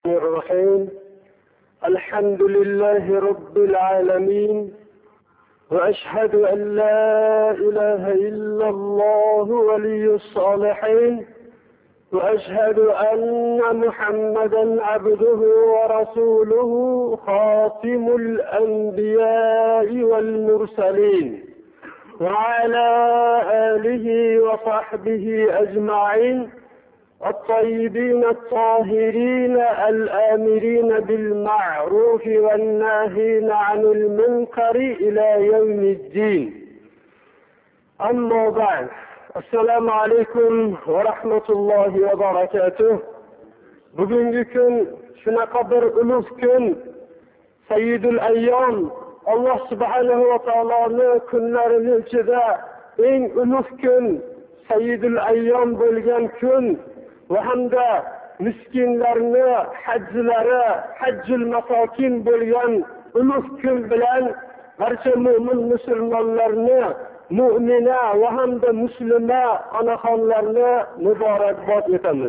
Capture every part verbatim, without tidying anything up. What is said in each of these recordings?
الرحيم. الحمد لله رب العالمين، وأشهد أن لا إله إلا الله ولي الصالحين، وأشهد أن محمدا عبده ورسوله خاتم الأنبياء والمرسلين، وعلى آله وصحبه أجمعين الطيبين الطاهرين الآمرين بالمعروف والناهين عن المنكر إلى يوم الدين. أما بعد، السلام عليكم ورحمة الله وبركاته. Bugungi kun shunaqa bir ulug' kun, Sayyidul Ayyom, Alloh subhanahu va taoloning kunlarining ichida eng ulug' kun, Sayyidul Ayyom bo'lgan kun va hamda miskinlarni hajjilari, hajjul masokin bo'lgan ulug' kun bilan barcha mu'min musulmonlarni, mu'mina va hamda muslima onaxonlarni muborakbod etamiz.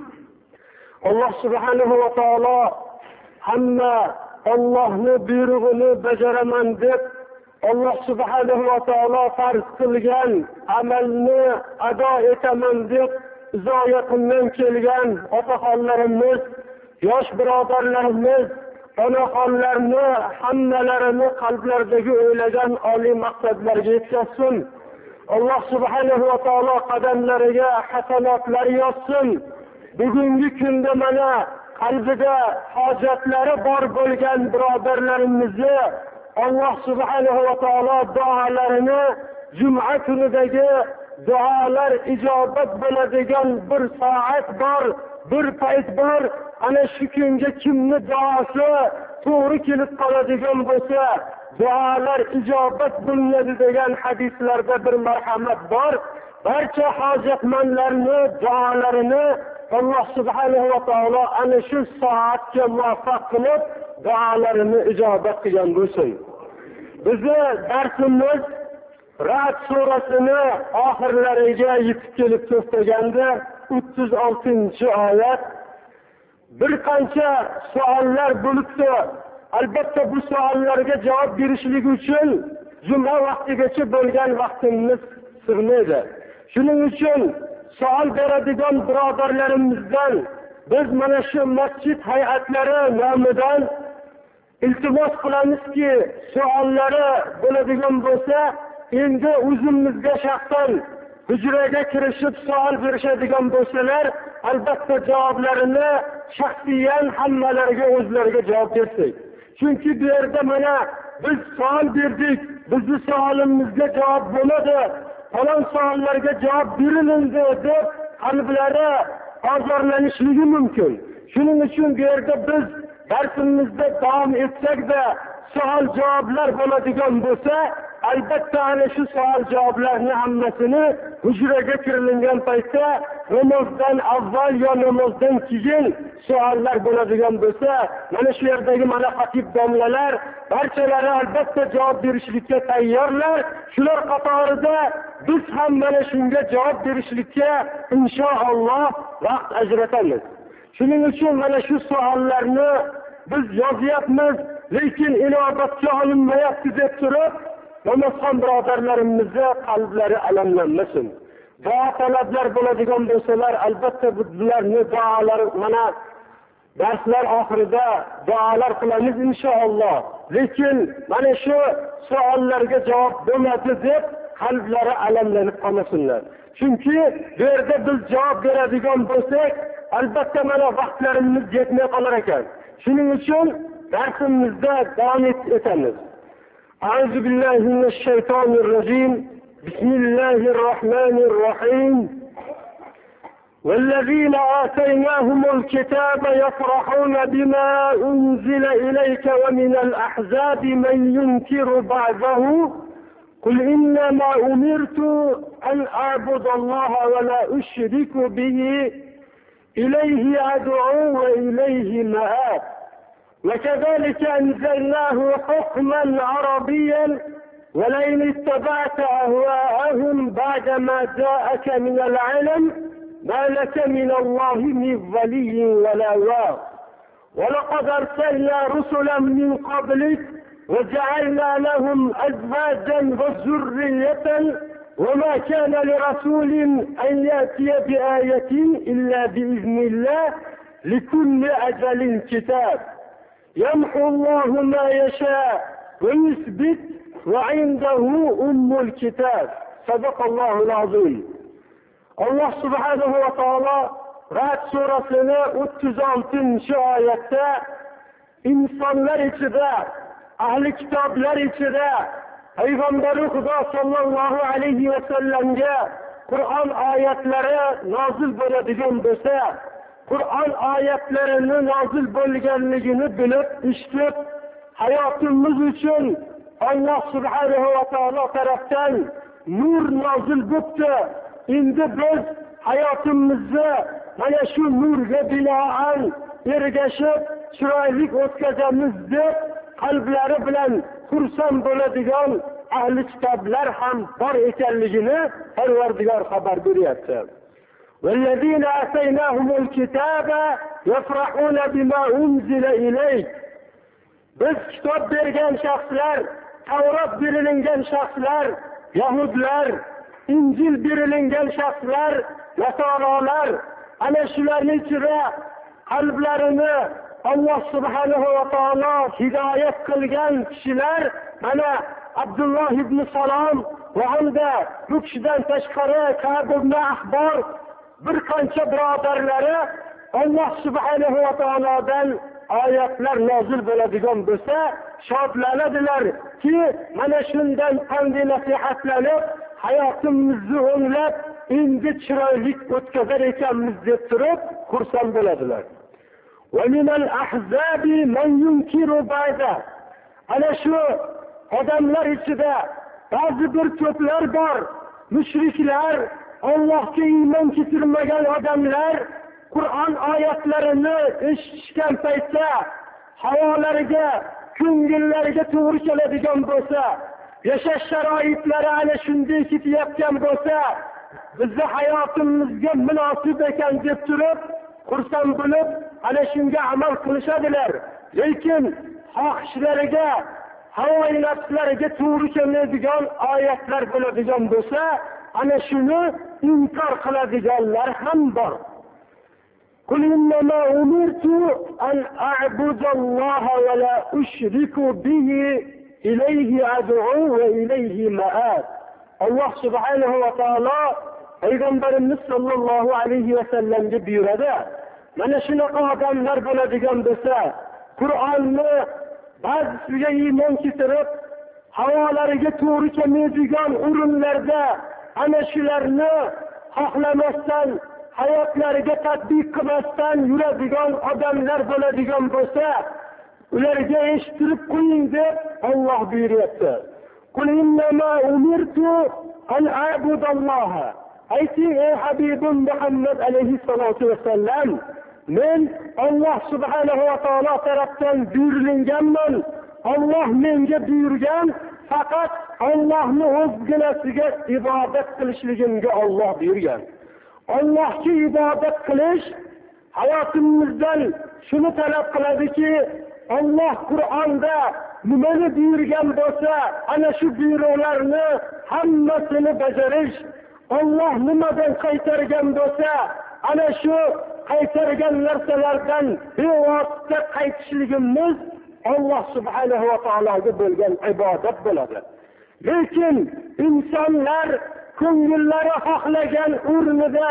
Alloh subhanahu va taolo hamma Allohning buyrug'ini bajaraman deb Alloh subhanahu va taolo farz qilgan amalni ado etaman deb uzoq-yaqindan kelgan otaxonlarimiz, yosh birodarlarimiz, onaxonlarni hammalarini qalblaridagi o'ylagan oliy maqsadlarga yetkazsin. Alloh subhanahu va taolo qadamlariga hasanatlar yozsin. Bugungi kunda mana qalbida hojatlari bor bo'lgan birodarlarimizni Alloh subhanahu va taolo duolarini juma kunidagi duolar ijobat bo'ladigan bir soat bor, bir payt bor. Ana shu kunga kimni duosi to'g'ri kelib qoladigan bo'lsa, duolar ijobat bo'ladi degan hadislarda bir marhamat bor. Barcha hojatmandlarni duolarini Alloh subhanahu va taolo ana shu soatga muvaffaq qilib duolarini ijobat qilgan bo'lsin. Bizni darsimiz Ra'd surasini oxirlariga yetib kelib to'xtaganda o'ttiz oltinchi oyat. Bir qancha savollar bo'libdi. Albatta bu savollarga javob berishlik uchun juma vaqtigacha bo'lgan vaqtimiz sig'maydi. Shuning uchun savol beradigan birodarlarimizdan biz mana shu masjid hay'atlari nomidan iltimos qilamizki, savollari bo'ladigan bo'lsa, endi o'zimizga shaxsan hujraga kirishib savol berishadigan bo'lsalar, albatta javoblarini shaxsiyan hammalariga o'zlariga javob bersak. Chunki bu yerda mana biz savol berdik, bizning savolimizga javob bo'ladi, falon savollarga javob berilindi deb qalblari ozorlanishligi mumkin. Shuning uchun bu yerda biz darsimizda davom etsak-da, savol javoblar bo'ladigan bo'lsa, albatta ana shu savol javoblarni hammasini hujraga kirilingan paytda namozdan avval yo namozdan keyin savollar bo'ladigan bo'lsa, mana shu yerdagi mana xatib domlalar barchalari albatta javob berishlikka tayyorlar. Shular qatorida biz ham mana shunga javob berishlikka inshaalloh vaqt ajratamiz. Shuning uchun mana shu savollarni biz yozyapmiz, lekin inobatga olinmayapti deb turib, namozxon birodarlarimizni qalblari alamlanmasin. Duo talablar bo'ladigan bo'lsalar, albatta bularni duolari mana darslar oxirida duolar qilamiz inshaalloh. Lekin mana shu savollarga javob bo'lmadi deb qalblari alamlanib qolmasinlar. Chunki bu yerda biz javob beradigan bo'lsak, albatta mana vaqtlarimiz yetmay qolar ekan. Shuning uchun darsimizda davom etamiz. A'udhu billahi minash shaytonir rojim. Bismillahir rohmanir rohim. والذين آتيناهم الكتاب يفرحون بما أنزل إليك ومن الأحزاب من ينكر بعضه قل إنما أمرت أن أعبد الله ولا أشرك به إليه أدعو وإليه مآب وكذلك أنزلناه حكما عربيا ولئن اتبعت أهواءهم بعدما جاءك من العلم ما لك من الله من ولي ولا واق ولقد أرسلنا رسلا من قبلك وجعلنا لهم أزواجا وذرية وما كان لرسول أن يأتي بآية إلا بإذن الله لكل أجل كتاب يمحو الله ما يشاء ويثبت وعنده أم الكتاب. صدق الله العظيم. الله سبحانه وتعالى Ra'd surasini o'ttiz oltinchi oyatda insonlar ichida, ahli kitoblar ichida Payg'ambari Xudo sollallohu alayhi va sallamga Qur'on oyatlari nozil bo'ladigan bo'lsa, Qur'on oyatlarini nozil bo'lganligini bilib, eshitib, hayotimiz uchun Alloh subhanahu va taolo tarafdan nur nozil bo'ldi. Endi biz hayotimizni mana shu nurga binoan ergashib, chiroyli o'tkazamiz deb qalblari bilan xursand bo'ladigan ahli kitoblar ham bor ekanligini Parvardigor xabar beryapti. وَالَّذِينَ آتَيْنَاهُمُ الْكِتَابَ يَفْرَحُونَ بِمَا أُنْزِلَ إِلَيْكَ. Biz kitob bergan shaxslar, Tavrat berilgan shaxslar, Yahudlar, Injil berilgan shaxslar, Nasorolar, ana shularning ichida qalblarini Alloh subhanahu va taolo hidoyat qilgan kishilar, mana Abdulloh ibn Salom va hamda bu kishidan tashqari Ka'b ibn Ahbor bir qancha birodarlari Alloh subhanahu va taolodan oyatlar nozil bo'ladigan bo'lsa shodlanadilar ki mana shundan qanday nasihatlanib hayotimizni o'nglab endi chiroyli o'tkazar ekanmiz deb turib xursand bo'ladilar. وَمِنَ الْأَحْزَابِ مَنْ يُنْكِرُ بَعْدَهُ. Ana shu odamlar ichida ba'zi bir to'plar bor, mushriklar, Allohga iymon keltirmagan odamlar Qur'on oyatlarini eshitishgan paytda havolariga, ko'ngillariga to'g'ri keladigan bo'lsa, yashash sharoitlari ana shunday ketayotgan bo'lsa, bizni hayotimizga munosib ekan deb turib, xursand bo'lib, ana shunga amal qilishadilar. Lekin xohishlariga, havoyi nafslariga to'g'ri keladigan oyatlar bo'ladigan bo'lsa, ana shuni inkor qiladiganlar ham bor. قل إنما أمرت أن أعبد الله ولا أشرك به إليه أدعو وإليه مآب. الله سبحانه وتعالى Peygamberimiz sallallohu alayhi va sallamga buyuradi. Mana shunaqa odamlar bo'ladigan bo'lsa, Qur'onni ba'zisiga iymon keltirib, havolariga to'g'ri kelmaydigan o'rinlarda ana shularni xohlamasdan, hayotlariga tatbiq qilmasdan yuradigan odamlar bo'ladigan bo'lsa, ularga eshittirib qo'ying deb Alloh buyuryapti. Qul innama umirtu an a'budalloha. Ayting ey Habibim Muhammad alayhissalatu vassalam, men Alloh subhanahu va taolo tarafdan buyurilganman. Alloh menga buyurgan, faqat Allohning o'zginasiga ibodat qilishligimga Alloh buyurgan. Allohga ibodat qilish hayotimizdan shuni talab qiladiki, Alloh Qur'onda nimani buyurgan bo'lsa, ana shu buyruqlarni hammasini bajarish, Alloh nimadan qaytargan bo'lsa, ana shu qaytargan narsalardan bevosita qaytishligimiz Alloh subhanahu va taologa bo'lgan ibodat bo'ladi. Lekin insonlar ko'ngillari xohlagan o'rnida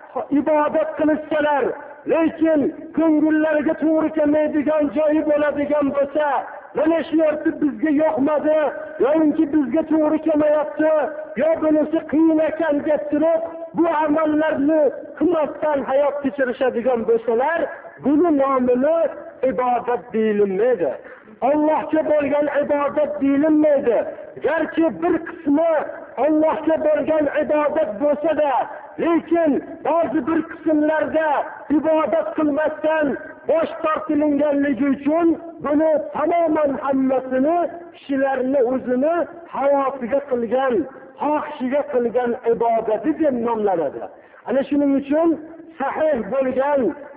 ibodat qilishsalar, lekin ko'ngillariga to'g'ri kelmaydigan joyi bo'ladigan bo'lsa, mana shu yerda bizga yoqmadi, yoki bizga to'g'ri kelmayapti, yo bunisi qiyin ekan deb turib, bu amallarni qilmasdan hayot kechirishadigan bo'lsalar, buni nomini ibodat deyilmaydi. Allohga bo'lgan ibodat deyilmaydi. Garchi bir qismi Allohga bo'lgan ibodat bo'lsa-da, lekin ba'zi bir qismlarda ibodat qilmasdan bosh tortilganligi uchun buni tamoman hammasini kishilarni o'zini havosiga qilgan, xohishiga qilgan ibodati deb nomlanadi. Ana shuning uchun sahih bo'lgan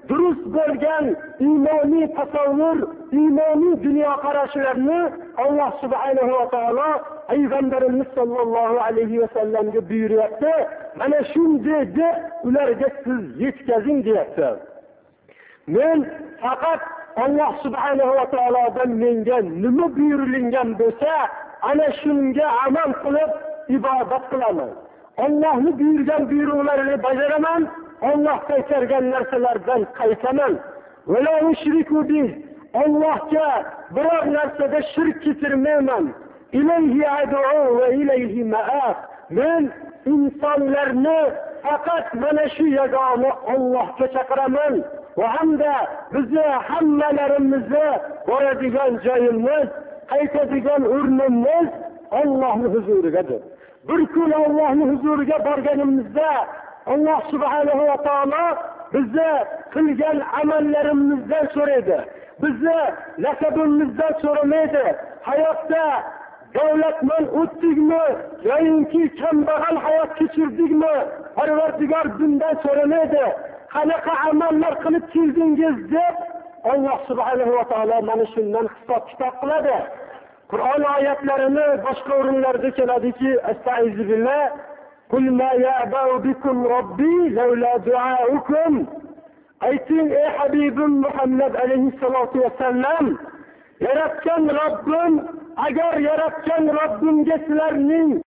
durust bo'lgan iymoniy tasavvur, iymoniy dunyoqarashlarni Alloh subhanahu va taolo payg'ambarimiz sollallohu alayhi va sallamga buyuryapti. Mana shunday deb ularga siz yetkazing deyapti. Men faqat Alloh subhanahu va taolodan menga nima buyurilgan bo'lsa, ana shunga amal qilib ibodat qilaman. Allohning buyurgan buyruqlarini bajaraman, Alloh qaytargan narsalardan qaytaman. Va la ushriku bih, Allohga biror narsada shirk keltirmayman. Ilayhi ad'u va ilayhi ma'ab. Men insonlarni faqat mana shu yagona Allohga chaqiraman. Va hamda bizni hammalarimizni boradigan joyimiz, qaytadigan o'rnimiz Allohning huzurigadir. Bir kun Allohning huzuriga borganimizda Alloh subhanahu va taolo bizni qilgan amallarimizdan so'raydi. Bizni nasabimizdan so'ramaydi. Hayotda davlatman o'tdikmi yoki kambag'al hayot kechirdikmi, Parvardigor bundan so'ramaydi. Qanaqa amallar qilib keldingiz deb Alloh subhanahu va taolo mana shundan hisob kitob qiladi. Qur'on oyatlarini boshqa o'rinlarda keladiki, astag'izu billah, qul ma ya'ba'u bikum robbi laula du'aukum. Ayting ey Habibim Muhammad alayhissalatu vassallam, yaratgan Robbim, agar yaratgan Robbimga sizlarning